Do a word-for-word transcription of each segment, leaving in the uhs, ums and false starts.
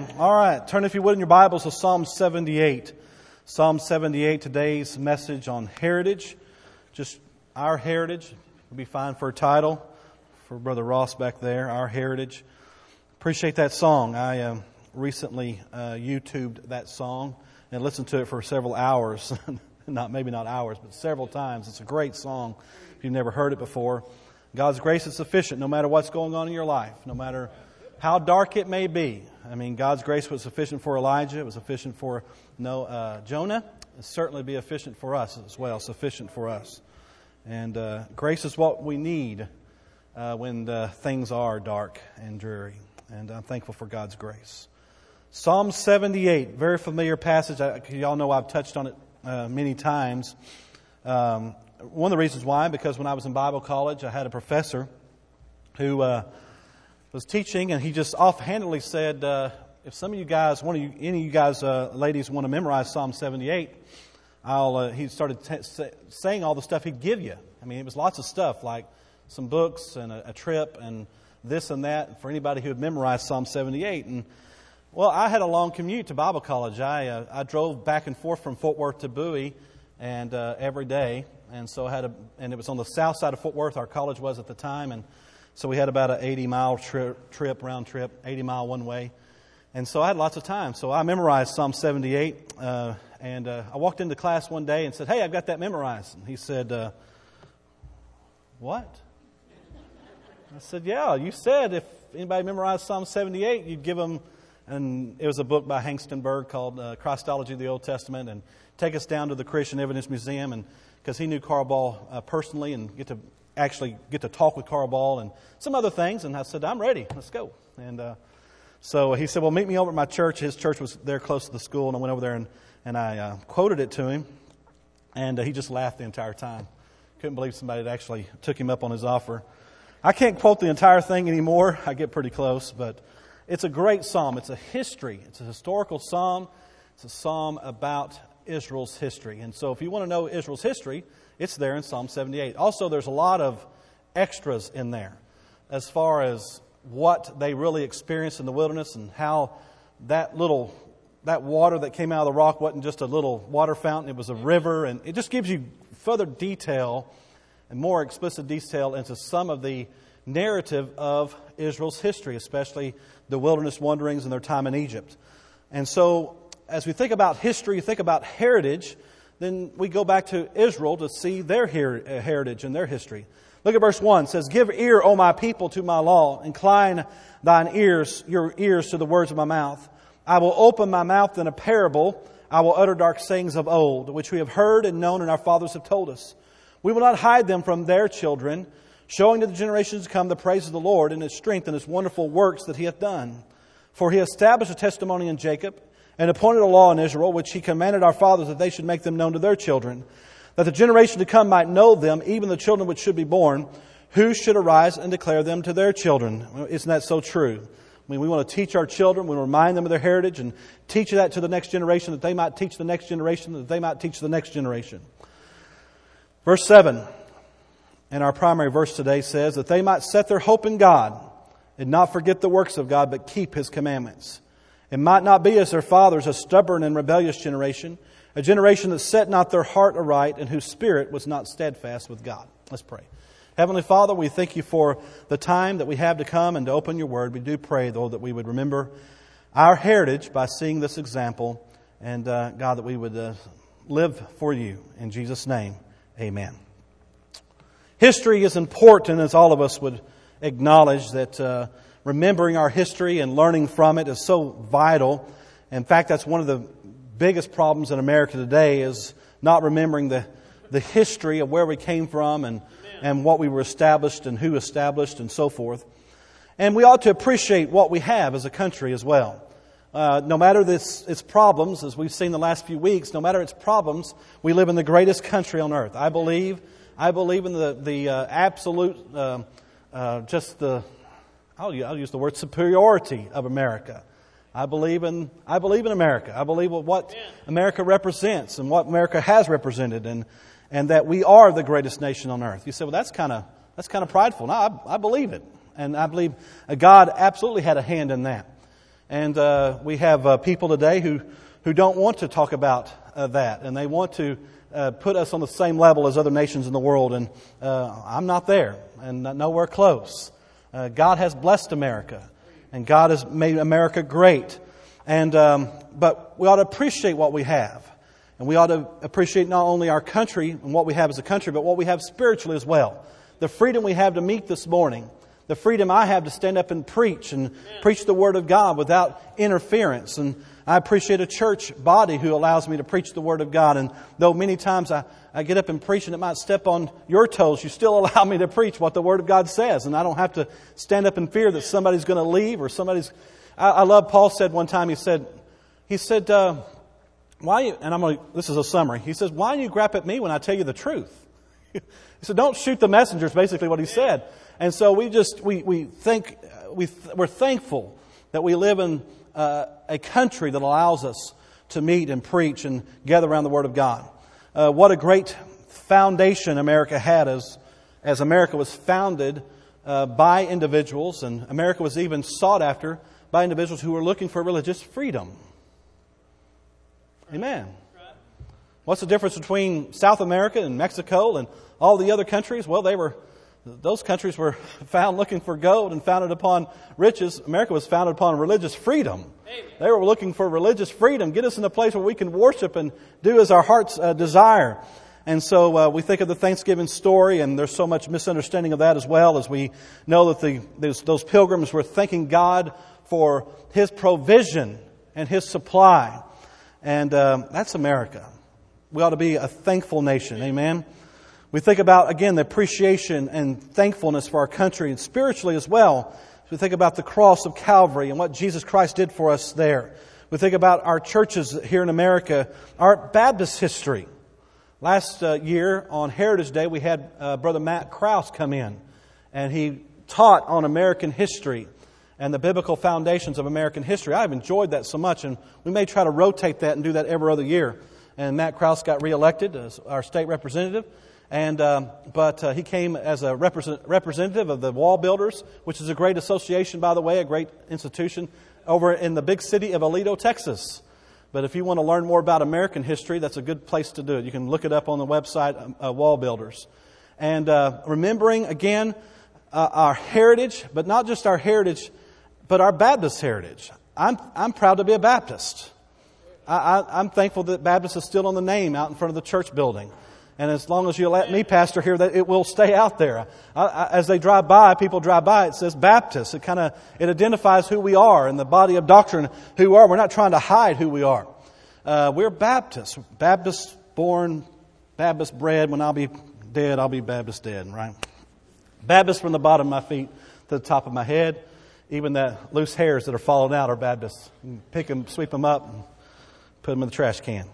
Amen. All right. Turn, if you would, in your Bibles to Psalm seventy-eight. Psalm seventy-eight, today's message on heritage. Just our heritage. Would be fine for a title for Brother Ross back there. Our heritage. Appreciate that song. I uh, recently uh, YouTubed that song and listened to it for several hours. not Maybe not hours, but several times. It's a great song if you've never heard it before. God's grace is sufficient no matter what's going on in your life, no matter how dark it may be. I mean, God's grace was sufficient for Elijah. It was sufficient for no, uh, Jonah. It'll certainly be sufficient for us as well, sufficient for us. And uh, grace is what we need uh, when uh, things are dark and dreary. And I'm thankful for God's grace. Psalm seventy-eight, very familiar passage. I, y'all know I've touched on it uh, many times. Um, one of the reasons why, because when I was in Bible college, I had a professor who uh, was teaching, and he just offhandedly said, uh, if some of you guys, one of you, any of you guys, uh, ladies, want to memorize Psalm seventy-eight, I'll. Uh, he started t- say, saying all the stuff he'd give you. I mean, it was lots of stuff, like some books and a, a trip and this and that for anybody who had memorized Psalm seventy-eight. And well, I had a long commute to Bible college. I uh, I drove back and forth from Fort Worth to Bowie, and uh, every day, and so I had a, and it was on the south side of Fort Worth. Our college was at the time, and so we had about an eighty mile trip, trip round trip, eighty mile one way. And so I had lots of time. So I memorized Psalm seventy-eight. Uh, and uh, I walked into class one day and said, hey, I've got that memorized. And he said, uh, what? I said, yeah, you said if anybody memorized Psalm seventy-eight, you'd give them, and it was a book by Hengstenberg called uh, Christology of the Old Testament, and take us down to the Christian Evidence Museum, and because he knew Carl Ball uh, personally and get to actually get to talk with Carl Ball and some other things. And I said, I'm ready. Let's go. And uh, so he said, well, meet me over at my church. His church was there close to the school. And I went over there and, and I uh, quoted it to him. And uh, he just laughed the entire time. Couldn't believe somebody had actually took him up on his offer. I can't quote the entire thing anymore. I get pretty close. But it's a great psalm. It's a history. It's a historical psalm. It's a psalm about Israel's history. And so if you want to know Israel's history, it's there in Psalm seventy-eight. Also, there's a lot of extras in there as far as what they really experienced in the wilderness and how that little, that water that came out of the rock wasn't just a little water fountain, it was a river. And it just gives you further detail and more explicit detail into some of the narrative of Israel's history, especially the wilderness wanderings and their time in Egypt. And so, as we think about history, think about heritage, then we go back to Israel to see their her- heritage and their history. Look at verse one. It says, give ear, O my people, to my law. Incline thine ears, your ears to the words of my mouth. I will open my mouth in a parable. I will utter dark sayings of old, which we have heard and known and our fathers have told us. We will not hide them from their children, showing to the generations to come the praise of the Lord and His strength and His wonderful works that He hath done. For He established a testimony in Jacob, and appointed a law in Israel, which He commanded our fathers that they should make them known to their children, that the generation to come might know them, even the children which should be born, who should arise and declare them to their children. Isn't that so true? I mean, we want to teach our children, we want to remind them of their heritage and teach that to the next generation, that they might teach the next generation, that they might teach the next generation. Verse seven, and our primary verse today says, that they might set their hope in God and not forget the works of God, but keep His commandments. It might not be as their fathers, a stubborn and rebellious generation, a generation that set not their heart aright and whose spirit was not steadfast with God. Let's pray. Heavenly Father, we thank You for the time that we have to come and to open Your Word. We do pray, though, that we would remember our heritage by seeing this example. And uh, God, that we would uh, live for You. In Jesus' name, amen. History is important, as all of us would acknowledge that uh, remembering our history and learning from it is so vital. In fact, that's one of the biggest problems in America today, is not remembering the, the history of where we came from and, and what we were established and who established and so forth. And we ought to appreciate what we have as a country as well. Uh, no matter this, its problems, as we've seen the last few weeks, no matter its problems, we live in the greatest country on earth. I believe, I believe in the, the uh, absolute, uh, uh, just the, I'll, I'll use the word superiority of America. I believe in I believe in America. I believe in what America represents and what America has represented, and and that we are the greatest nation on earth. You say, well, that's kind of that's kind of prideful. No, I, I believe it, and I believe God absolutely had a hand in that. And uh, we have uh, people today who, who don't want to talk about uh, that. And they want to uh, put us on the same level as other nations in the world. And uh, I'm not there and nowhere close. Uh, God has blessed America. And God has made America great. And um, but we ought to appreciate what we have. And we ought to appreciate not only our country and what we have as a country, but what we have spiritually as well. The freedom we have to meet this morning. The freedom I have to stand up and preach and Amen. Preach the Word of God without interference. And I appreciate a church body who allows me to preach the Word of God. And though many times I, I get up and preach and it might step on your toes, you still allow me to preach what the Word of God says. And I don't have to stand up in fear that somebody's going to leave or somebody's... I, I love Paul said one time, he said, he said, uh, why you, and I'm going to, this is a summary. He says, why do you grab at me when I tell you the truth? He said, don't shoot the messengers, basically what he said. And so we just, we, we think, we, we're thankful that we live in uh, a country that allows us to meet and preach and gather around the Word of God. Uh, what a great foundation America had as, as America was founded uh, by individuals, and America was even sought after by individuals who were looking for religious freedom. Amen. What's the difference between South America and Mexico and all the other countries? Well, they were, those countries were found looking for gold and founded upon riches. America was founded upon religious freedom. Amen. They were looking for religious freedom. Get us in a place where we can worship and do as our hearts uh, desire. And so uh, we think of the Thanksgiving story, and there's so much misunderstanding of that as well, as we know that the, those, those pilgrims were thanking God for His provision and His supply. And uh, that's America. We ought to be a thankful nation. Amen. We think about, again, the appreciation and thankfulness for our country, and spiritually as well. We think about the cross of Calvary and what Jesus Christ did for us there. We think about our churches here in America, our Baptist history. Last uh, year on Heritage Day, we had uh, Brother Matt Krause come in, and he taught on American history and the biblical foundations of American history. I've enjoyed that so much, and we may try to rotate that and do that every other year. And Matt Krause got reelected as our state representative, and um, but uh, he came as a represent, representative of the Wall Builders, which is a great association, by the way, a great institution over in the big city of Aledo, Texas. But if you want to learn more about American history, that's a good place to do it. You can look it up on the website, uh, Wall Builders. And uh, remembering, again, uh, our heritage, but not just our heritage, but our Baptist heritage. I'm I'm proud to be a Baptist. I, I, I'm thankful that Baptist is still on the name out in front of the church building. And as long as you let me pastor here, that it will stay out there. I, I, as they drive by, people drive by, it says Baptist. It kind of, it identifies who we are in the body of doctrine, who we are. We're not trying to hide who we are. Uh, we're Baptists. Baptist born, Baptist bred. When I'll be dead, I'll be Baptist dead, right? Baptist from the bottom of my feet to the top of my head. Even the loose hairs that are falling out are Baptists. You can pick them, sweep them up, and put them in the trash can.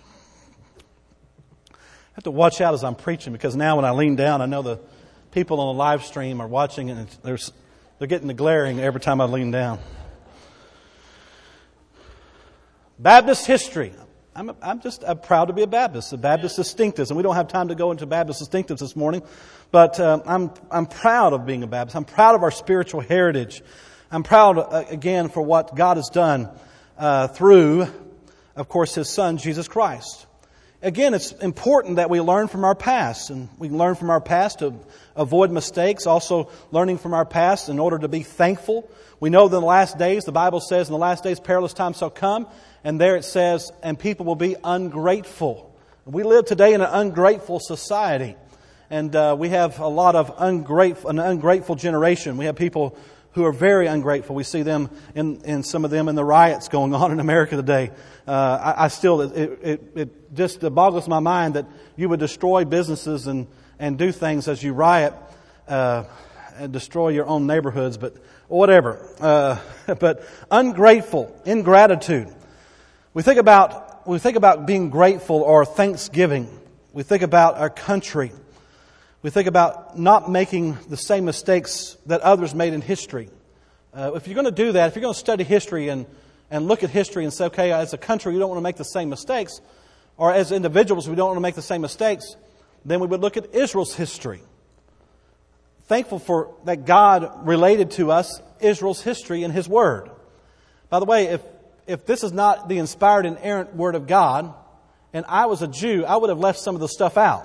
I have to watch out as I'm preaching, because now when I lean down, I know the people on the live stream are watching, and they're, they're getting the glaring every time I lean down. Baptist history. I'm, I'm just I'm proud to be a Baptist, the Baptist distinctives. And we don't have time to go into Baptist distinctives this morning, but uh, I'm I'm proud of being a Baptist. I'm proud of our spiritual heritage. I'm proud, uh, again, for what God has done uh, through, of course, His Son, Jesus Christ. Again, it's important that we learn from our past, and we learn from our past to avoid mistakes, also learning from our past in order to be thankful. We know that in the last days, the Bible says, in the last days perilous times shall come, and there it says, and people will be ungrateful. We live today in an ungrateful society, and uh, we have a lot of ungrateful, an ungrateful generation. We have people who are very ungrateful. We see them in, in some of them in the riots going on in America today. Uh, I, I still, it, it, it just boggles my mind that you would destroy businesses and, and do things as you riot, uh, and destroy your own neighborhoods, but whatever. Uh, but ungrateful, ingratitude. We think about, we think about being grateful or thanksgiving. We think about our country. We think about not making the same mistakes that others made in history. Uh, if you're going to do that, if you're going to study history and, and look at history and say, okay, as a country, we don't want to make the same mistakes, or as individuals, we don't want to make the same mistakes, then we would look at Israel's history. Thankful for that God related to us Israel's history in His Word. By the way, if, if this is not the inspired, inerrant Word of God, and I was a Jew, I would have left some of the stuff out.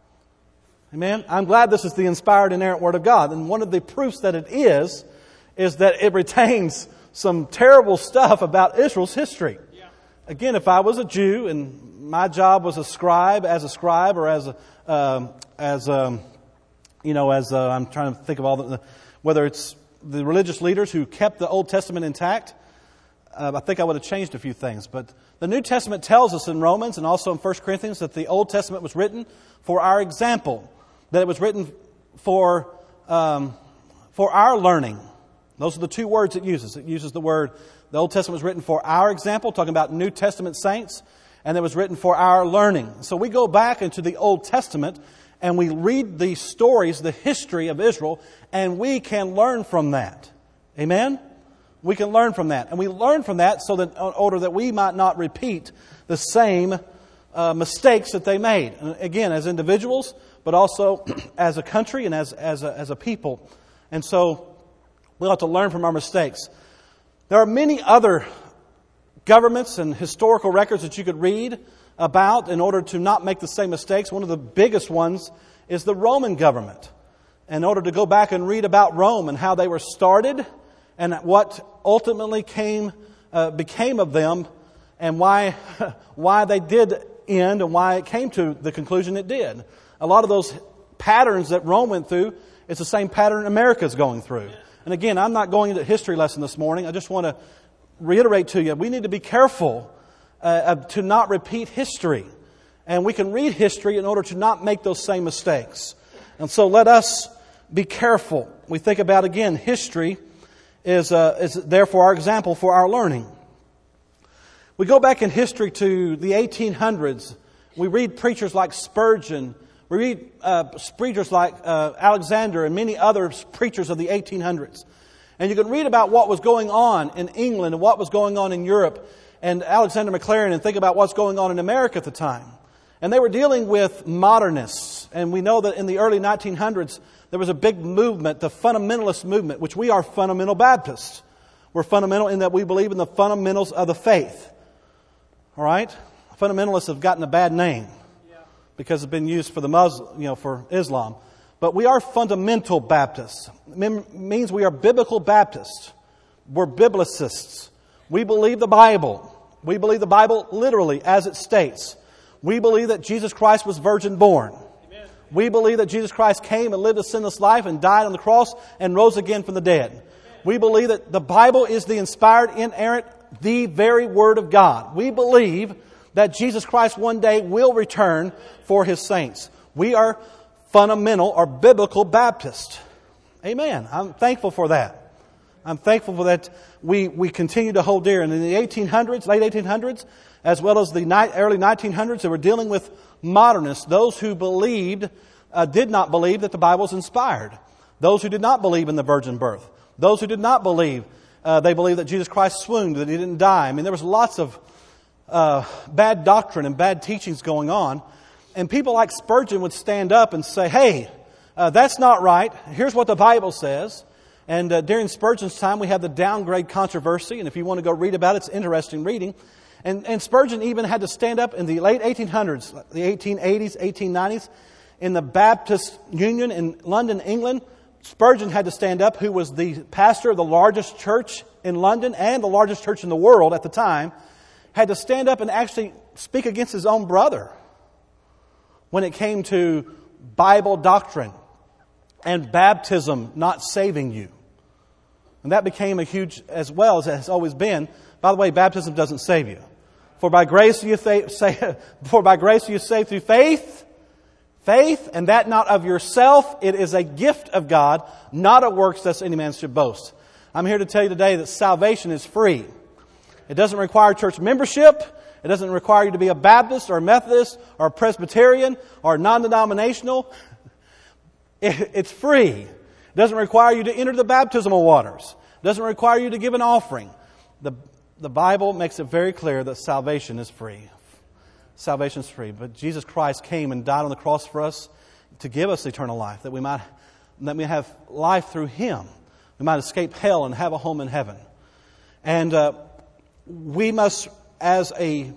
Amen? I'm glad this is the inspired, inerrant Word of God. And one of the proofs that it is, is that it retains some terrible stuff about Israel's history. Yeah. Again, if I was a Jew and my job was a scribe, as a scribe, or as a, um, as um, you know, as uh, I'm trying to think of all the, whether it's the religious leaders who kept the Old Testament intact, uh, I think I would have changed a few things. But the New Testament tells us in Romans and also in First Corinthians that the Old Testament was written for our example, that it was written for um, for our learning. Those are the two words it uses. It uses the word, the Old Testament was written for our example, talking about New Testament saints, and it was written for our learning. So we go back into the Old Testament and we read the stories, the history of Israel, and we can learn from that. Amen? We can learn from that. And we learn from that so that in order that we might not repeat the same uh, mistakes that they made. And again, as individuals, but also as a country and as, as, a, as a people. And so we ought to learn from our mistakes. There are many other governments and historical records that you could read about in order to not make the same mistakes. One of the biggest ones is the Roman government. In order to go back and read about Rome and how they were started and what ultimately came uh, became of them and why why they did end and why it came to the conclusion it did. A lot of those patterns that Rome went through, it's the same pattern America's going through. And again, I'm not going into a history lesson this morning. I just want to reiterate to you, we need to be careful uh, to not repeat history. And we can read history in order to not make those same mistakes. And so let us be careful. We think about, again, history is, uh, is therefore our example for our learning. We go back in history to the eighteen hundreds. We read preachers like Spurgeon. We read uh, preachers like uh, Alexander and many other preachers of the eighteen hundreds. And you can read about what was going on in England and what was going on in Europe and Alexander Maclaren and think about what's going on in America at the time. And they were dealing with modernists. And we know that in the early nineteen hundreds, there was a big movement, the fundamentalist movement, which we are fundamental Baptists. We're fundamental in that we believe in the fundamentals of the faith. All right? Fundamentalists have gotten a bad name because it's been used for the Muslim, you know, for Islam. But we are fundamental Baptists. It means we are biblical Baptists. We're biblicists. We believe the Bible. We believe the Bible literally as it states. We believe that Jesus Christ was virgin born. Amen. We believe that Jesus Christ came and lived a sinless life and died on the cross and rose again from the dead. Amen. We believe that the Bible is the inspired, inerrant, the very Word of God. We believe that Jesus Christ one day will return for His saints. We are fundamental or biblical Baptist. Amen. I'm thankful for that. I'm thankful for that we, we continue to hold dear. And in the eighteen hundreds, late eighteen hundreds, as well as the ni- early nineteen hundreds, they were dealing with modernists, those who believed, uh, did not believe that the Bible was inspired. Those who did not believe in the virgin birth. Those who did not believe, uh, they believed that Jesus Christ swooned, that He didn't die. I mean, there was lots of uh, bad doctrine and bad teachings going on. And people like Spurgeon would stand up and say, hey, uh, that's not right. Here's what the Bible says. And uh, during Spurgeon's time, we had the downgrade controversy. And if you want to go read about it, it's interesting reading. And, and Spurgeon even had to stand up in the late eighteen hundreds, the eighteen eighties, eighteen nineties, in the Baptist Union in London, England. Spurgeon had to stand up, who was the pastor of the largest church in London and the largest church in the world at the time, had to stand up and actually speak against his own brother when it came to Bible doctrine and baptism not saving you. And that became a huge, as well as it has always been. By the way, baptism doesn't save you. For by grace you th- say, for by grace you saved through faith, faith, and that not of yourself. It is a gift of God, not of works, lest any man should boast. I'm here to tell you today that salvation is free. It doesn't require church membership. It doesn't require you to be a Baptist or a Methodist or a Presbyterian or non-denominational. It's free. It doesn't require you to enter the baptismal waters. It doesn't require you to give an offering. The, the Bible makes it very clear that salvation is free. Salvation is free. But Jesus Christ came and died on the cross for us to give us eternal life, that we might, that we have life through Him. We might escape hell and have a home in heaven. And uh, we must, as a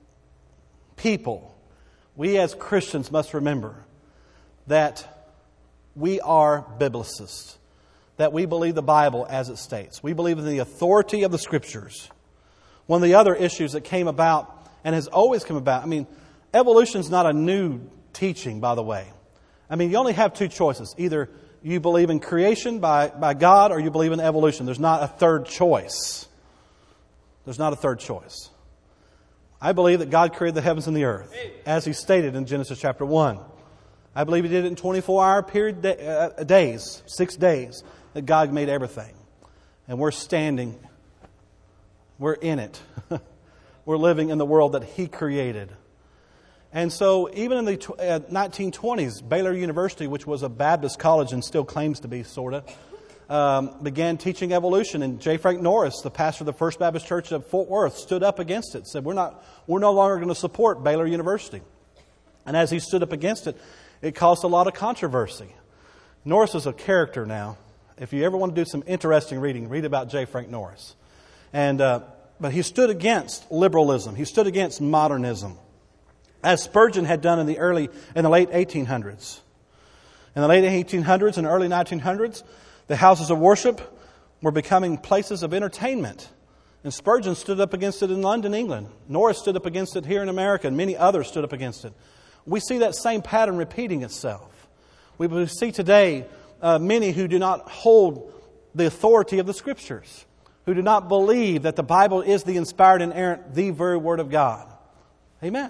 people, we as Christians must remember that we are biblicists, that we believe the Bible as it states. We believe in the authority of the Scriptures. One of the other issues that came about and has always come about, I mean, evolution is not a new teaching, by the way. I mean, you only have two choices. Either you believe in creation by, by God or you believe in evolution. There's not a third choice. There's not a third choice. I believe that God created the heavens and the earth, as He stated in Genesis chapter one. I believe He did it in twenty-four hour period uh, days, six days, that God made everything. And we're standing, we're in it. We're living in the world that He created. And so even in the uh, nineteen twenties, Baylor University, which was a Baptist college and still claims to be, sort of, um, began teaching evolution. And J. Frank Norris, the pastor of the First Baptist Church of Fort Worth, stood up against it, said, we're not, we're no longer going to support Baylor University. And as he stood up against it, it caused a lot of controversy. Norris is a character now. If you ever want to do some interesting reading, read about J. Frank Norris. And uh, but he stood against liberalism. He stood against modernism, as Spurgeon had done in the early, in the late eighteen hundreds. In the late eighteen hundreds and early nineteen hundreds, the houses of worship were becoming places of entertainment. And Spurgeon stood up against it in London, England. Norris stood up against it here in America, and many others stood up against it. We see that same pattern repeating itself. We see today uh, many who do not hold the authority of the Scriptures, who do not believe that the Bible is the inspired, inerrant, the very Word of God. Amen.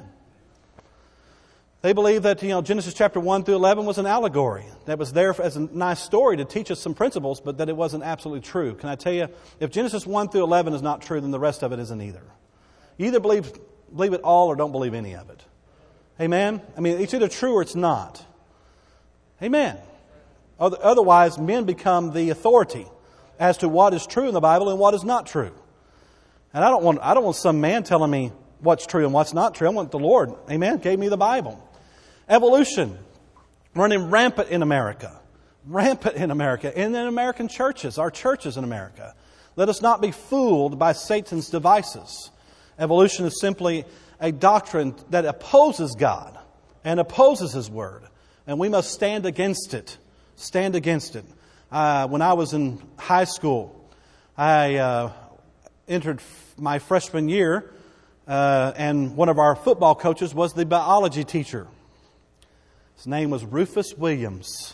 They believe that, you know, Genesis chapter one through eleven was an allegory that was there as a nice story to teach us some principles, but that it wasn't absolutely true. Can I tell you, if Genesis one through eleven is not true, then the rest of it isn't either. You either believe, believe it all or don't believe any of it. Amen? I mean, it's either true or it's not. Amen. Otherwise, men become the authority as to what is true in the Bible and what is not true. And I don't want I don't want some man telling me what's true and what's not true. I want the Lord, amen, gave me the Bible. Evolution, running rampant in America. Rampant in America. And in American churches, our churches in America. Let us not be fooled by Satan's devices. Evolution is simply a doctrine that opposes God and opposes His Word. And we must stand against it. Stand against it. Uh, when I was in high school, I uh, entered my freshman year, uh, and one of our football coaches was the biology teacher. His name was Rufus Williams.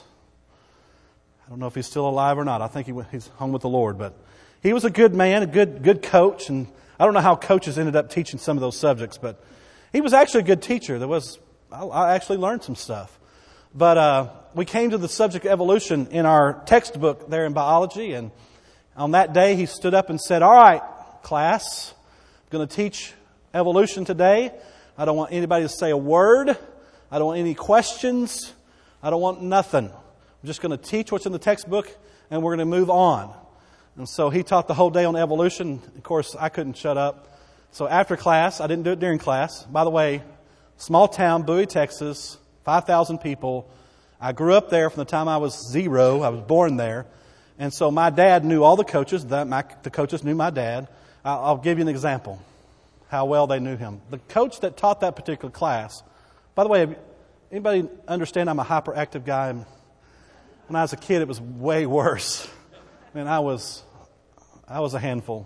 I don't know if he's still alive or not. I think he, he's hung with the Lord. But he was a good man, a good good coach. And I don't know how coaches ended up teaching some of those subjects, but he was actually a good teacher. There was I, I actually learned some stuff. But uh, we came to the subject of evolution in our textbook there in biology. And on that day, he stood up and said, all right, class, I'm going to teach evolution today. I don't want anybody to say a word. I don't want any questions. I don't want nothing. I'm just going to teach what's in the textbook, and we're going to move on. And so he taught the whole day on evolution. Of course, I couldn't shut up. So after class, I didn't do it during class. By the way, small town, Bowie, Texas, five thousand people. I grew up there from the time I was zero. I was born there. And so my dad knew all the coaches. That my, the coaches knew my dad. I'll, I'll give you an example how well they knew him. The coach that taught that particular class, by the way, anybody understand I'm a hyperactive guy? When I was a kid, it was way worse. I mean, I was, I was a handful.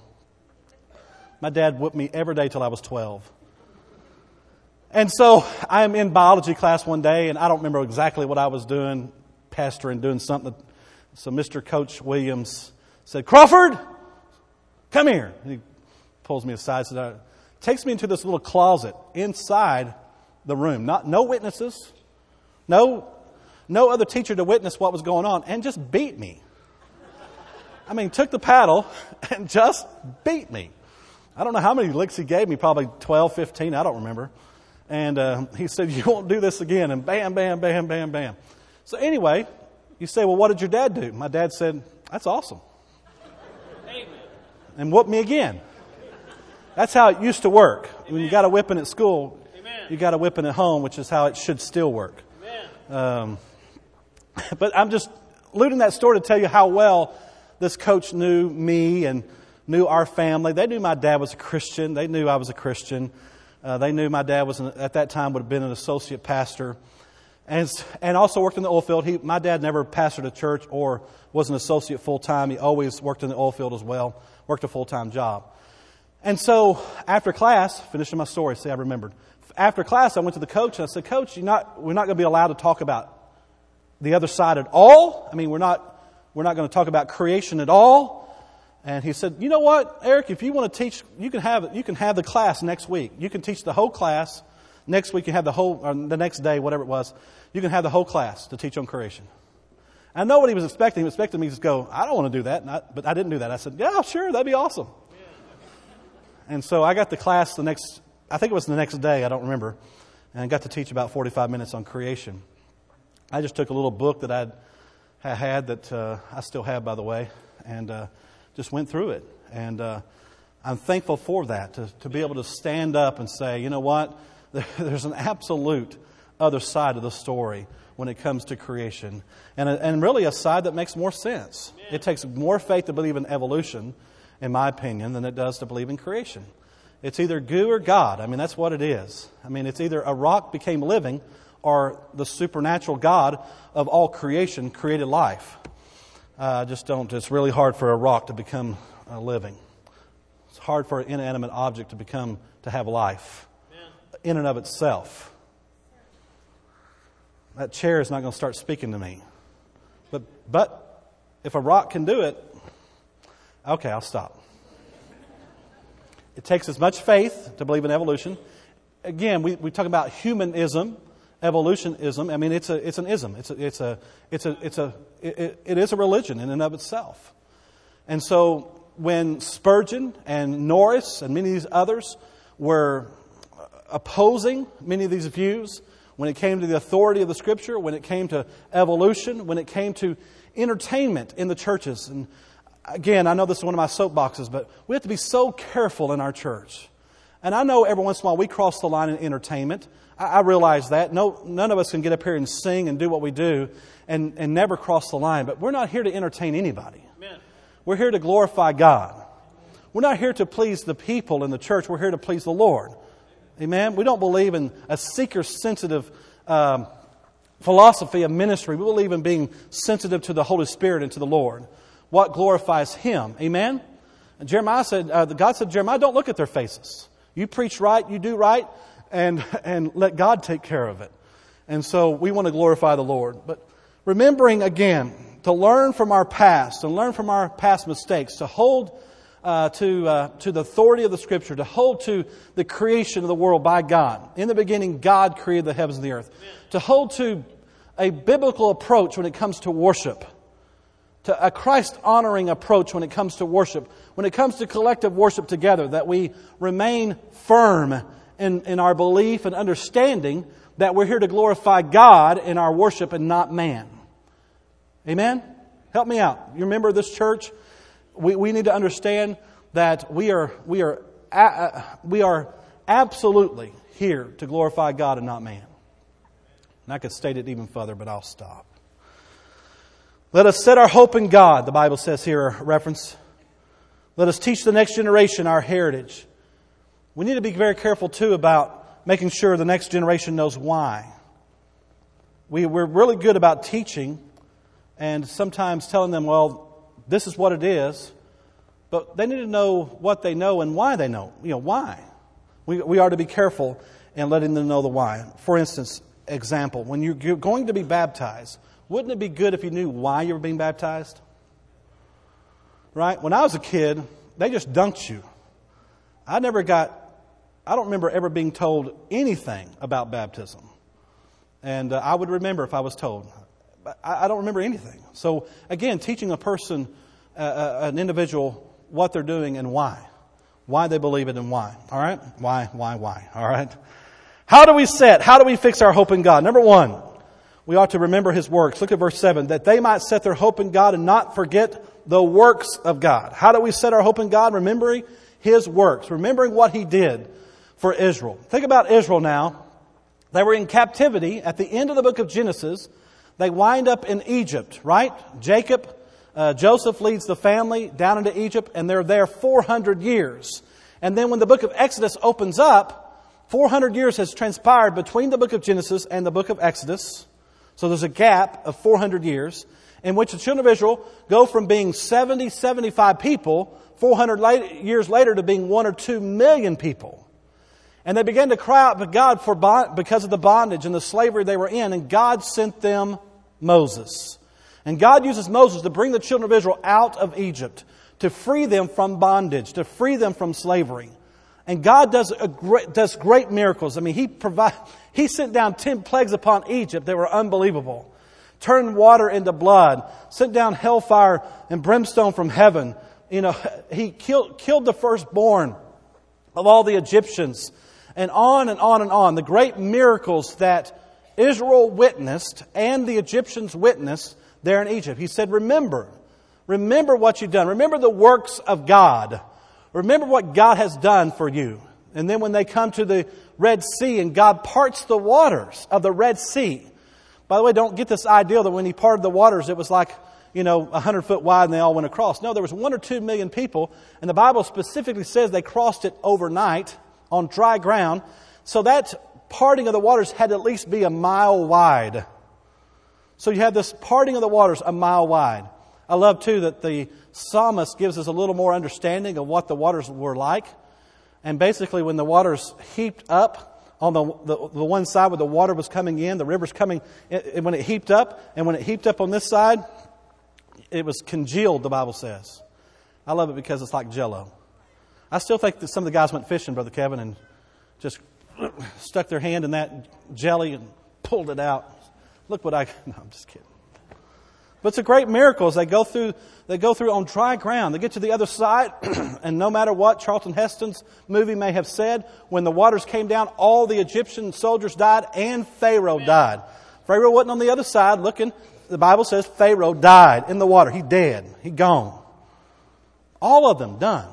My dad whipped me every day till I was twelve. And so I'm in biology class one day, and I don't remember exactly what I was doing, pastoring, doing something. So Mister Coach Williams said, Crawford, come here. And he pulls me aside, says, takes me into this little closet inside the room. Not no witnesses, no, no other teacher to witness what was going on, and just beat me. I mean, took the paddle and just beat me. I don't know how many licks he gave me, probably twelve, fifteen, I don't remember. And uh, he said, you won't do this again. And bam, bam, bam, bam, bam. So anyway, you say, well, what did your dad do? My dad said, that's awesome. Amen. And whooped me again. That's how it used to work. Amen. When you got a whipping at school, amen, you got a whipping at home, which is how it should still work. Um, but I'm just alluding that story to tell you how well this coach knew me and knew our family. They knew my dad was a Christian. They knew I was a Christian. Uh, they knew my dad was, an, at that time, would have been an associate pastor. And, and also worked in the oil field. He, my dad never pastored a church or was an associate full-time. He always worked in the oil field as well. Worked a full-time job. And so after class, finishing my story, see, I remembered. After class, I went to the coach and I said, Coach, you're not, we're not going to be allowed to talk about the other side at all. I mean, we're not, we're not going to talk about creation at all. And he said, you know what, Eric, if you want to teach, you can have you can have the class next week. You can teach the whole class. Next week you have the whole, or the next day, whatever it was, you can have the whole class to teach on creation. I know what he was expecting. He was expecting me to go, I don't want to do that. And I, but I didn't do that. I said, yeah, sure, that'd be awesome. Yeah. And so I got the class the next, I think it was the next day, I don't remember. And I got to teach about forty-five minutes on creation. I just took a little book that I'd I had that uh, I still have, by the way, and uh, just went through it. And uh, I'm thankful for that, to, to be able to stand up and say, you know what, there's an absolute other side of the story when it comes to creation. And, and really a side that makes more sense. It takes more faith to believe in evolution, in my opinion, than it does to believe in creation. It's either goo or God. I mean, that's what it is. I mean, it's either a rock became living or the supernatural God of all creation created life. Uh, just don't, it's really hard for a rock to become uh, living. It's hard for an inanimate object to become, to have life in and of itself. That chair is not going to start speaking to me. But, but if a rock can do it, okay, I'll stop. It takes as much faith to believe in evolution. Again, we, we talk about humanism. Evolutionism. I mean, it's a it's an ism. It's a it's a it's a it's a it, it is a religion in and of itself. And so when Spurgeon and Norris and many of these others were opposing many of these views, when it came to the authority of the Scripture, when it came to evolution, when it came to entertainment in the churches, and again, I know this is one of my soapboxes, but we have to be so careful in our church. And I know every once in a while we cross the line in entertainment. I realize that. No, none of us can get up here and sing and do what we do and, and never cross the line. But we're not here to entertain anybody. Amen. We're here to glorify God. We're not here to please the people in the church. We're here to please the Lord. Amen? We don't believe in a seeker-sensitive um, philosophy of ministry. We believe in being sensitive to the Holy Spirit and to the Lord. What glorifies Him. Amen? And Jeremiah said, uh, God said, Jeremiah, don't look at their faces. You preach right, you do right. And and let God take care of it. And so we want to glorify the Lord. But remembering again, to learn from our past, and learn from our past mistakes, to hold uh, to uh, to the authority of the Scripture, to hold to the creation of the world by God. In the beginning, God created the heavens and the earth. Amen. To hold to a biblical approach when it comes to worship. To a Christ-honoring approach when it comes to worship. When it comes to collective worship together, that we remain firm In, in our belief and understanding that we're here to glorify God in our worship and not man. Amen? Help me out. You remember this church? We, we need to understand that we are we are uh, we are absolutely here to glorify God and not man. And I could state it even further, but I'll stop. Let us set our hope in God, the Bible says here, a reference. Let us teach the next generation our heritage. We need to be very careful, too, about making sure the next generation knows why. We, we're really good about teaching and sometimes telling them, well, this is what it is. But they need to know what they know and why they know. You know, why. We, we are to be careful in letting them know the why. For instance, example, when you're going to be baptized, wouldn't it be good if you knew why you were being baptized? Right? When I was a kid, they just dunked you. I never got... I don't remember ever being told anything about baptism. And uh, I would remember if I was told. But I, I don't remember anything. So, again, teaching a person, uh, uh, an individual, what they're doing and why. Why they believe it and why. All right? Why, why, why. All right? How do we set, how do we fix our hope in God? Number one, we ought to remember His works. Look at verse seven. That they might set their hope in God and not forget the works of God. How do we set our hope in God? Remembering His works. Remembering what He did for Israel. Think about Israel now. They were in captivity at the end of the book of Genesis. They wind up in Egypt, right? Jacob uh, Joseph leads the family down into Egypt, and they're there four hundred years. And then when the book of Exodus opens up, four hundred years has transpired between the book of Genesis and the book of Exodus. So there's a gap of four hundred years in which the children of Israel go from being seventy, seventy-five people four hundred years later to being one or two million people. And they began to cry out to God for bond, because of the bondage and the slavery they were in. And God sent them Moses. And God uses Moses to bring the children of Israel out of Egypt, to free them from bondage, to free them from slavery. And God does a great, does great miracles. I mean, He provide, He sent down ten plagues upon Egypt that were unbelievable. Turned water into blood. Sent down hellfire and brimstone from heaven. You know, He killed, killed the firstborn of all the Egyptians. And on and on and on. The great miracles that Israel witnessed and the Egyptians witnessed there in Egypt. He said, remember. Remember what you've done. Remember the works of God. Remember what God has done for you. And then when they come to the Red Sea and God parts the waters of the Red Sea. By the way, don't get this idea that when He parted the waters, it was like, you know, a hundred foot wide and they all went across. No, there was one or two million people. And the Bible specifically says they crossed it overnight on dry ground. So that parting of the waters had to at least be a mile wide. So you have this parting of the waters a mile wide. I love too that the psalmist gives us a little more understanding of what the waters were like. And basically when the waters heaped up on the, the, the one side where the water was coming in, the river's coming, it, when it heaped up, and when it heaped up on this side, it was congealed, the Bible says. I love it because it's like Jell-O. I still think that some of the guys went fishing, Brother Kevin, and just stuck their hand in that jelly and pulled it out. Look what I... No, I'm just kidding. But it's a great miracle as they go through, they go through on dry ground. They get to the other side, and no matter what Charlton Heston's movie may have said, when the waters came down, all the Egyptian soldiers died and Pharaoh died. Pharaoh wasn't on the other side looking. The Bible says Pharaoh died in the water. He dead. He gone. All of them done.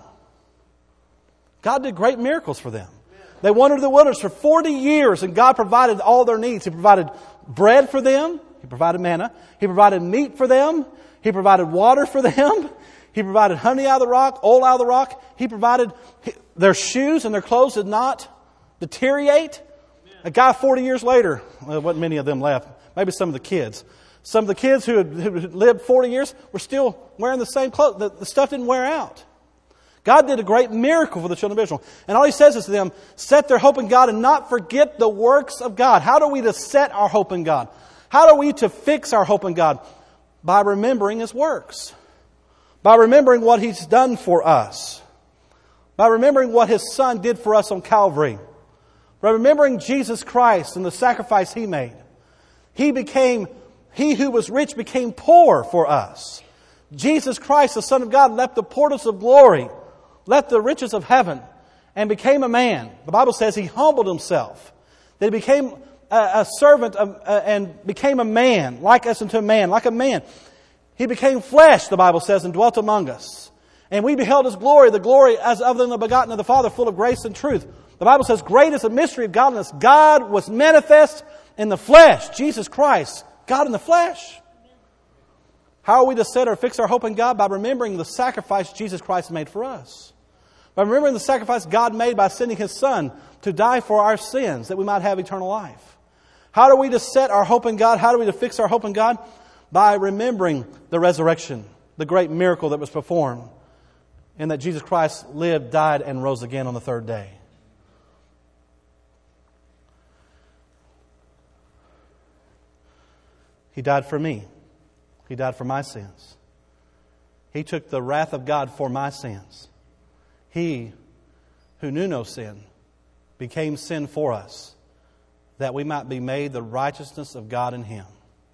God did great miracles for them. They wandered the wilderness for forty years and God provided all their needs. He provided bread for them. He provided manna. He provided meat for them. He provided water for them. He provided honey out of the rock, oil out of the rock. He provided their shoes and their clothes did not deteriorate. A guy forty years later, well, there wasn't many of them left. Maybe some of the kids. Some of the kids who had, who had lived forty years were still wearing the same clothes. The, the stuff didn't wear out. God did a great miracle for the children of Israel. And all He says is to them, set their hope in God and not forget the works of God. How are we to set our hope in God? How are we to fix our hope in God? By remembering His works. By remembering what He's done for us. By remembering what His Son did for us on Calvary. By remembering Jesus Christ and the sacrifice He made. He became, He who was rich became poor for us. Jesus Christ, the Son of God, left the portals of glory, left the riches of heaven, and became a man. The Bible says He humbled Himself. That He became a, a servant of, uh, and became a man, like us unto a man, like a man. He became flesh, the Bible says, and dwelt among us. And we beheld His glory, the glory as of the begotten of the Father, full of grace and truth. The Bible says, great is the mystery of godliness. God was manifest in the flesh. Jesus Christ, God in the flesh. How are we to set or fix our hope in God? By remembering the sacrifice Jesus Christ made for us. By remembering the sacrifice God made by sending His Son to die for our sins, that we might have eternal life. How are we to set our hope in God? How are we to fix our hope in God? By remembering the resurrection, the great miracle that was performed, and that Jesus Christ lived, died, and rose again on the third day. He died for me. He died for my sins. He took the wrath of God for my sins. He, who knew no sin, became sin for us, that we might be made the righteousness of God in Him.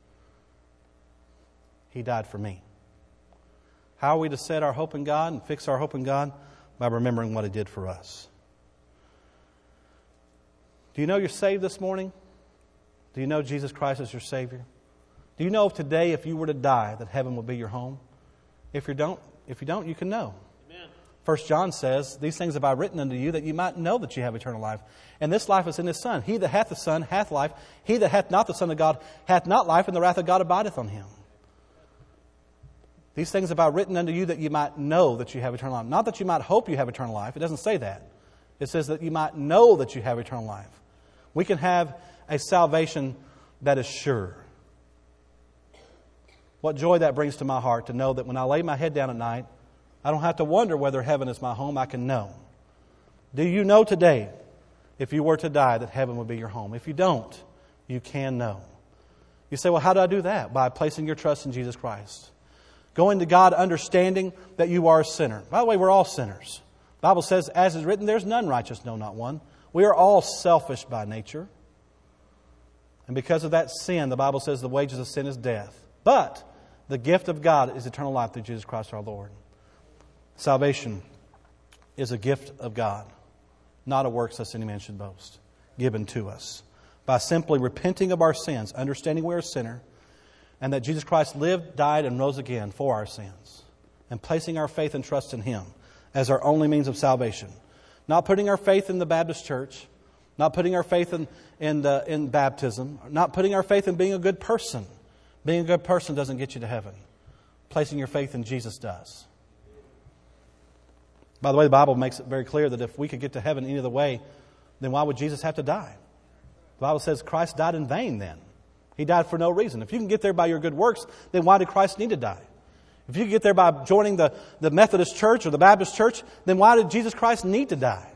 He died for me. How are we to set our hope in God and fix our hope in God? By remembering what He did for us. Do you know you're saved this morning? Do you know Jesus Christ is your Savior? Do you know if today, if you were to die, that heaven will be your home? If you don't, if you don't, you can know. First John says, these things have I written unto you, that you might know that you have eternal life. And this life is in His Son. He that hath the Son hath life. He that hath not the Son of God hath not life, and the wrath of God abideth on him. These things have I written unto you that you might know that you have eternal life. Not that you might hope you have eternal life. It doesn't say that. It says that you might know that you have eternal life. We can have a salvation that is sure. What joy that brings to my heart to know that when I lay my head down at night, I don't have to wonder whether heaven is my home. I can know. Do you know today, if you were to die, that heaven would be your home? If you don't, you can know. You say, well, how do I do that? By placing your trust in Jesus Christ. Going to God understanding that you are a sinner. By the way, we're all sinners. The Bible says, as is written, there's none righteous, no, not one. We are all selfish by nature. And because of that sin, the Bible says the wages of sin is death. But the gift of God is eternal life through Jesus Christ our Lord. Salvation is a gift of God, not a works lest any man should boast, given to us. By simply repenting of our sins, understanding we're a sinner, and that Jesus Christ lived, died, and rose again for our sins, and placing our faith and trust in Him as our only means of salvation. Not putting our faith in the Baptist church, not putting our faith in, in, the, in baptism, not putting our faith in being a good person. Being a good person doesn't get you to heaven. Placing your faith in Jesus does. By the way, the Bible makes it very clear that if we could get to heaven any other way, then why would Jesus have to die? The Bible says Christ died in vain then. He died for no reason. If you can get there by your good works, then why did Christ need to die? If you can get there by joining the, the Methodist church or the Baptist church, then why did Jesus Christ need to die?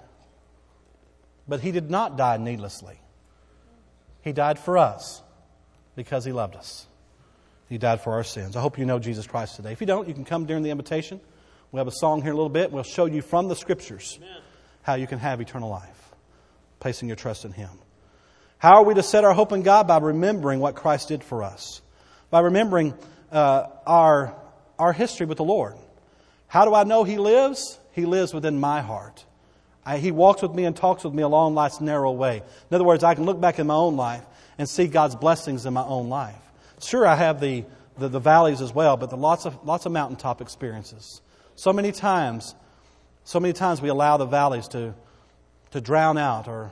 But He did not die needlessly. He died for us because He loved us. He died for our sins. I hope you know Jesus Christ today. If you don't, you can come during the invitation. We'll have a song here in a little bit. We'll show you from the Scriptures Amen. How you can have eternal life, placing your trust in Him. How are we to set our hope in God? By remembering what Christ did for us. By remembering uh, our, our history with the Lord. How do I know He lives? He lives within my heart. I, he walks with me and talks with me along life's narrow way. In other words, I can look back in my own life and see God's blessings in my own life. Sure, I have the, the, the valleys as well, but the lots of lots of mountaintop experiences. So many times, so many times we allow the valleys to, to drown out or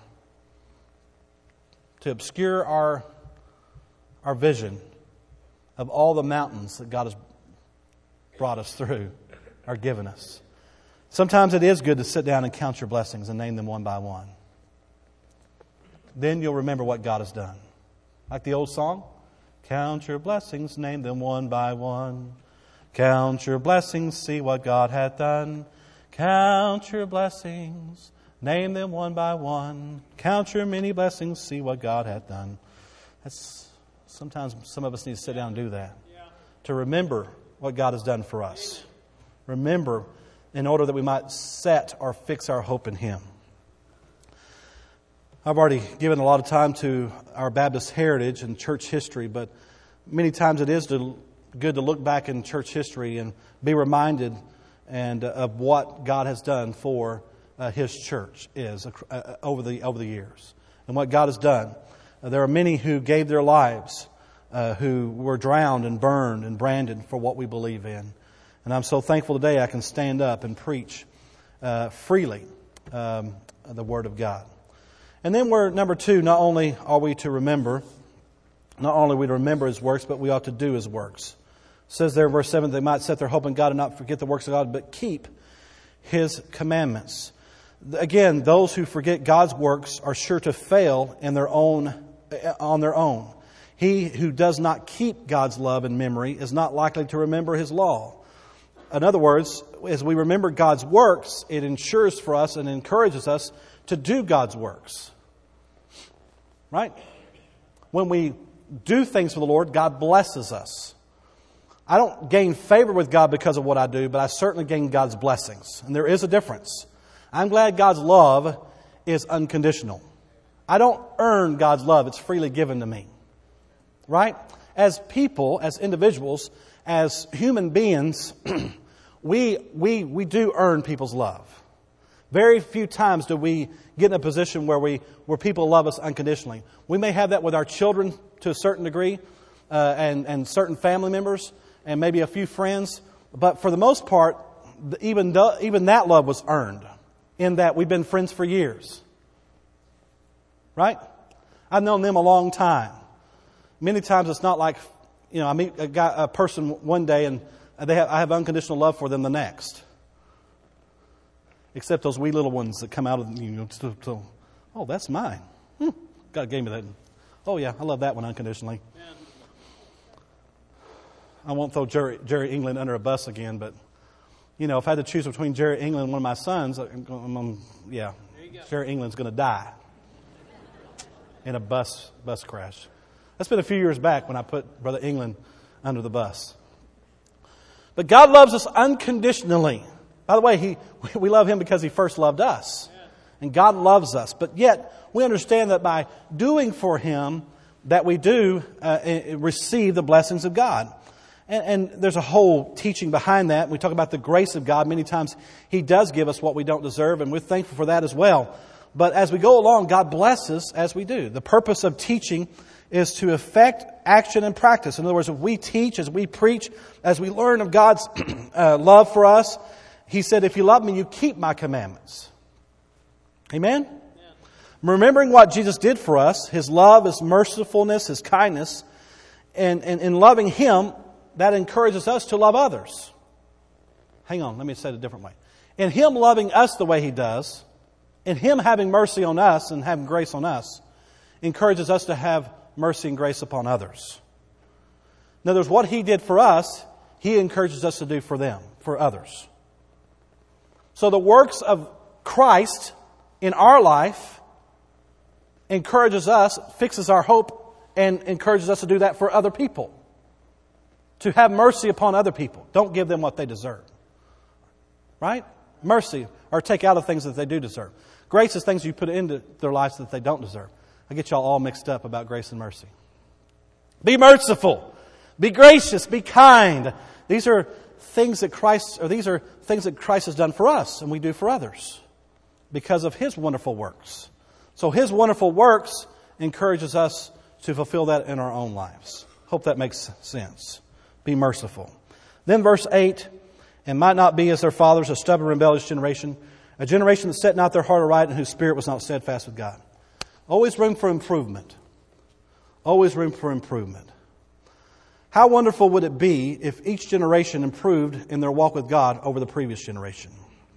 to obscure our, our vision of all the mountains that God has brought us through, or given us. Sometimes it is good to sit down and count your blessings and name them one by one. Then you'll remember what God has done. Like the old song, count your blessings, name them one by one. Count your blessings, see what God hath done. Count your blessings, name them one by one. Count your many blessings, see what God hath done. That's sometimes some of us need to sit down and do that. Yeah. To remember what God has done for us. Amen. Remember in order that we might set or fix our hope in Him. I've already given a lot of time to our Baptist heritage and church history, but many times it is to, good to look back in church history and be reminded and uh, of what God has done for uh, His church is uh, over the over the years and what God has done. Uh, there are many who gave their lives, uh, who were drowned and burned and branded for what we believe in. And I'm so thankful today I can stand up and preach uh, freely um, the Word of God. And then we're, number two, not only are we to remember, not only are we to remember His works, but we ought to do His works. It says there in verse seven, they might set their hope in God and not forget the works of God, but keep His commandments. Again, those who forget God's works are sure to fail in their own, on their own. He who does not keep God's love in memory is not likely to remember His law. In other words, as we remember God's works, it ensures for us and encourages us to do God's works. Right? When we do things for the Lord, God blesses us. I don't gain favor with God because of what I do, but I certainly gain God's blessings. And there is a difference. I'm glad God's love is unconditional. I don't earn God's love. It's freely given to me. Right? As people, as individuals, as human beings, we, we, we do earn people's love. Very few times do we get in a position where we where people love us unconditionally. We may have that with our children to a certain degree, uh, and, and certain family members, and maybe a few friends. But for the most part, even, the, even that love was earned, in that we've been friends for years. Right? I've known them a long time. Many times it's not like, you know, I meet a, guy, a person one day and they have, I have unconditional love for them the next. Except those wee little ones that come out of, you know, to, to, oh, that's mine. Hmm, God gave me that. Oh, yeah, I love that one unconditionally. Yeah. I won't throw Jerry, Jerry England under a bus again, but, you know, if I had to choose between Jerry England and one of my sons, I'm, I'm, yeah, Jerry England's going to die in a bus bus crash. That's been a few years back when I put Brother England under the bus. But God loves us unconditionally. By the way, He we love Him because He first loved us. And God loves us. But yet, we understand that by doing for Him, that we do uh, receive the blessings of God. And, and there's a whole teaching behind that. We talk about the grace of God. Many times He does give us what we don't deserve, and we're thankful for that as well. But as we go along, God blesses as we do. The purpose of teaching is to affect action and practice. In other words, if we teach, as we preach, as we learn of God's uh, love for us, He said, if you love me, you keep my commandments. Amen? Yeah. Remembering what Jesus did for us, His love, His mercifulness, His kindness, and in loving Him, that encourages us to love others. Hang on, let me say it a different way. In Him loving us the way He does, in Him having mercy on us and having grace on us, encourages us to have mercy and grace upon others. In other words, what He did for us, He encourages us to do for them, for others. So the works of Christ in our life encourages us, fixes our hope, and encourages us to do that for other people. To have mercy upon other people. Don't give them what they deserve. Right? Mercy, or take out of things that they do deserve. Grace is things you put into their lives that they don't deserve. I get y'all all mixed up about grace and mercy. Be merciful. Be gracious. Be kind. These are things that Christ, or these are things that Christ has done for us, and we do for others because of His wonderful works. So His wonderful works encourages us to fulfill that in our own lives. Hope that makes sense. Be merciful. Then verse eight, and might not be as their fathers, a stubborn, rebellious generation, a generation that set not their heart aright and whose spirit was not steadfast with God. Always room for improvement. Always room for improvement. How wonderful would it be if each generation improved in their walk with God over the previous generation?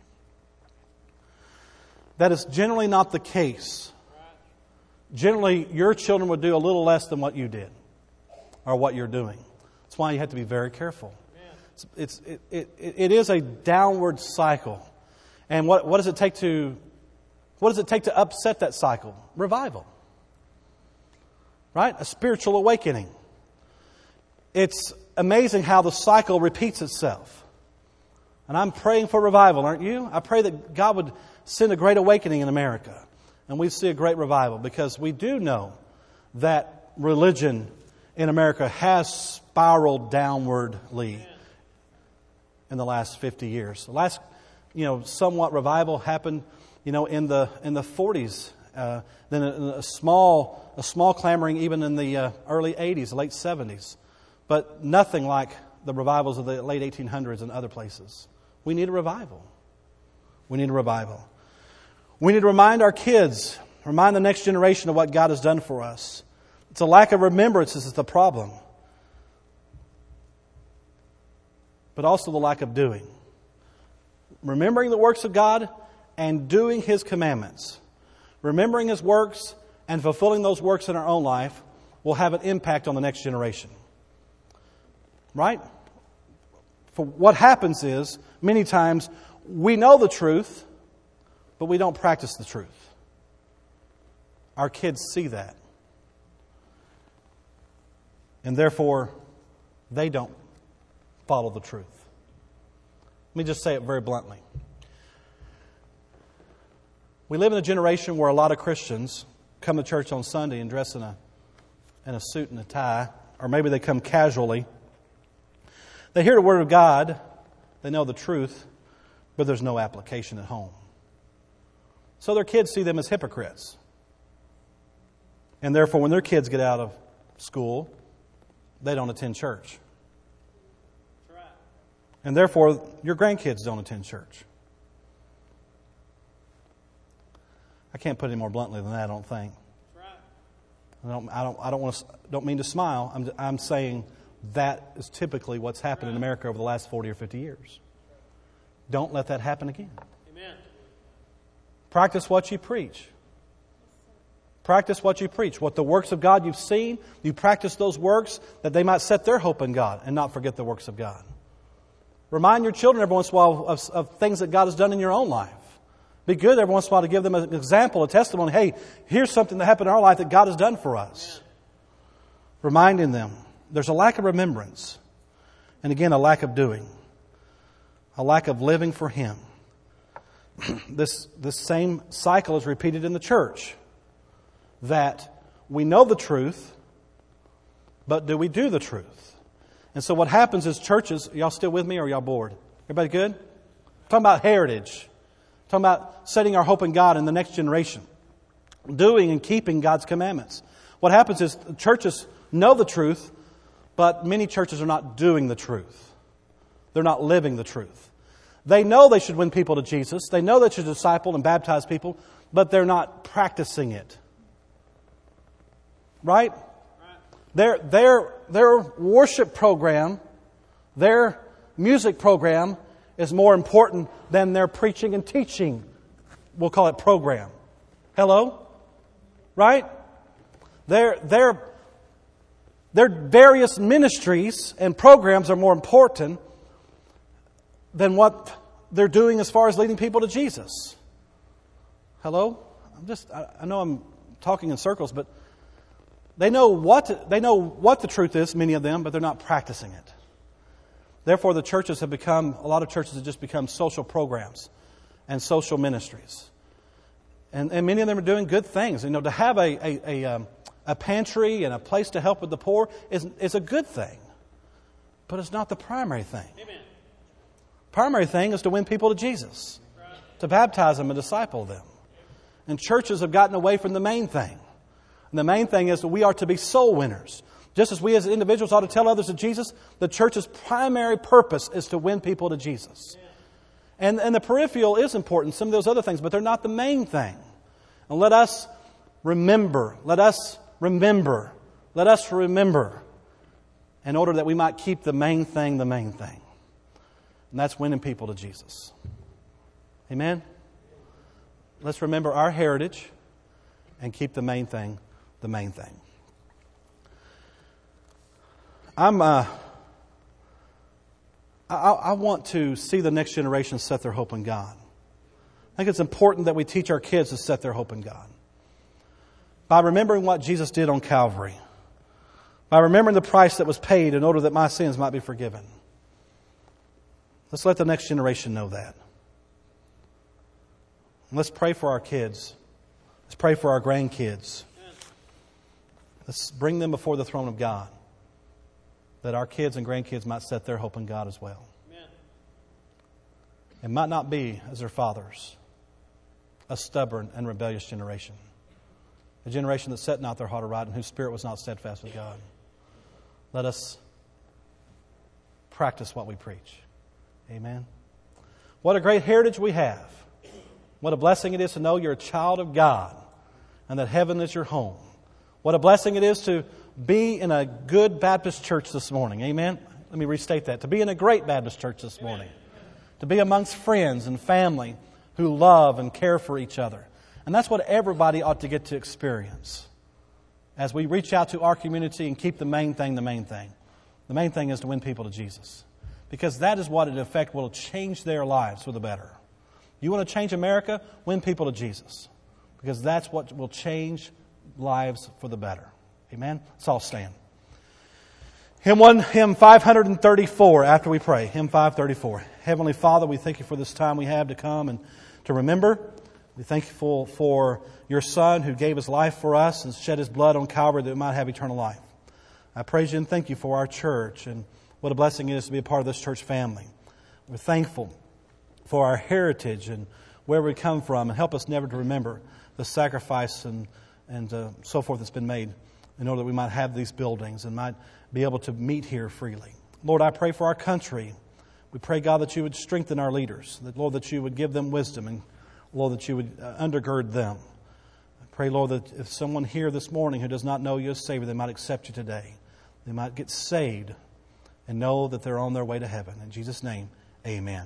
That is generally not the case. Generally, your children would do a little less than what you did or what you're doing. That's why you have to be very careful. It's, it's, it, it, it is a downward cycle. And what, what does it take to what does it take to upset that cycle? Revival. Right? A spiritual awakening. It's amazing how the cycle repeats itself. And I'm praying for revival, aren't you? I pray that God would send a great awakening in America. And we see a great revival because we do know that religion in America has spiraled downwardly in the last fifty years. The last, you know, somewhat revival happened, you know, in the in the forties. Uh, then a, a small a small clamoring even in the uh, early eighties, late seventies. But nothing like the revivals of the late eighteen hundreds and other places. We need a revival. We need a revival. We need to remind our kids, remind the next generation of what God has done for us. It's a lack of remembrance is the problem. But also the lack of doing. Remembering the works of God and doing His commandments. Remembering His works and fulfilling those works in our own life will have an impact on the next generation. Right? For what happens is, many times, we know the truth, but we don't practice the truth. Our kids see that. And therefore, they don't follow the truth. Let me just say it very bluntly. We live in a generation where a lot of Christians come to church on Sunday and dress in a, in a suit and a tie, or maybe they come casually. They hear the Word of God, they know the truth, but there's no application at home. So their kids see them as hypocrites. And therefore, when their kids get out of school, they don't attend church. And therefore, your grandkids don't attend church. I can't put it any more bluntly than that, I don't think. I don't, I don't, I don't want to, don't mean to smile. I'm, I'm saying That is typically what's happened in America over the last forty or fifty years. Don't let that happen again. Amen. Practice what you preach. Practice what you preach. What the works of God you've seen, you practice those works that they might set their hope in God and not forget the works of God. Remind your children every once in a while of, of things that God has done in your own life. Be good every once in a while to give them an example, a testimony. Hey, here's something that happened in our life that God has done for us. Reminding them. There's a lack of remembrance. And again, a lack of doing. A lack of living for Him. This, this same cycle is repeated in the church. That we know the truth, but do we do the truth? And so what happens is churches, y'all still with me or are y'all bored? Everybody good? I'm talking about heritage. I'm talking about setting our hope in God in the next generation. Doing and keeping God's commandments. What happens is churches know the truth, but many churches are not doing the truth. They're not living the truth. They know they should win people to Jesus. They know they should disciple and baptize people, but they're not practicing it. Right? Their, their, their worship program, their music program is more important than their preaching and teaching. We'll call it program. Hello? Right? Their, their, their various ministries and programs are more important than what they're doing as far as leading people to Jesus. Hello? I'm just, I, I know I'm talking in circles, but They know what they know what the truth is, many of them, but they're not practicing it. Therefore, the churches have become, a lot of churches have just become social programs and social ministries. And, and many of them are doing good things. You know, to have a a, a, um, a pantry and a place to help with the poor is, is a good thing. But it's not the primary thing. Amen. Primary thing is to win people to Jesus. Right. To baptize them and disciple them. And churches have gotten away from the main thing. And the main thing is that we are to be soul winners. Just as we as individuals ought to tell others of Jesus, the church's primary purpose is to win people to Jesus. And, and the peripheral is important, some of those other things, but they're not the main thing. And let us remember, let us remember, let us remember in order that we might keep the main thing the main thing. And that's winning people to Jesus. Amen? Let's remember our heritage and keep the main thing the main thing. I'm. Uh, I, I want to see the next generation set their hope in God. I think it's important that we teach our kids to set their hope in God. By remembering what Jesus did on Calvary. By remembering the price that was paid in order that my sins might be forgiven. Let's let the next generation know that. And let's pray for our kids. Let's pray for our grandkids. Let's bring them before the throne of God, that our kids and grandkids might set their hope in God as well. Amen. It might not be, as their fathers, a stubborn and rebellious generation. A generation that set not their heart aright and whose spirit was not steadfast with God. Let us practice what we preach. Amen. What a great heritage we have. What a blessing it is to know you're a child of God and that heaven is your home. What a blessing it is to be in a good Baptist church this morning. Amen? Let me restate that. To be in a great Baptist church this morning. To be amongst friends and family who love and care for each other. And that's what everybody ought to get to experience. As we reach out to our community and keep the main thing the main thing. The main thing is to win people to Jesus. Because that is what in effect will change their lives for the better. You want to change America? Win people to Jesus. Because that's what will change lives for the better. Amen? Let's all stand. Hymn one, hymn five thirty-four after we pray. Hymn five thirty-four. Heavenly Father, we thank you for this time we have to come and to remember. We thank you for, for your Son who gave his life for us and shed his blood on Calvary that we might have eternal life. I praise you and thank you for our church and what a blessing it is to be a part of this church family. We're thankful for our heritage and where we come from, and help us never to remember the sacrifice and, and uh, so forth that's been made in order that we might have these buildings and might be able to meet here freely. Lord, I pray for our country. We pray, God, that you would strengthen our leaders, that, Lord, that you would give them wisdom, and, Lord, that you would uh, undergird them. I pray, Lord, that if someone here this morning who does not know you as Savior, they might accept you today. They might get saved and know that they're on their way to heaven. In Jesus' name, amen.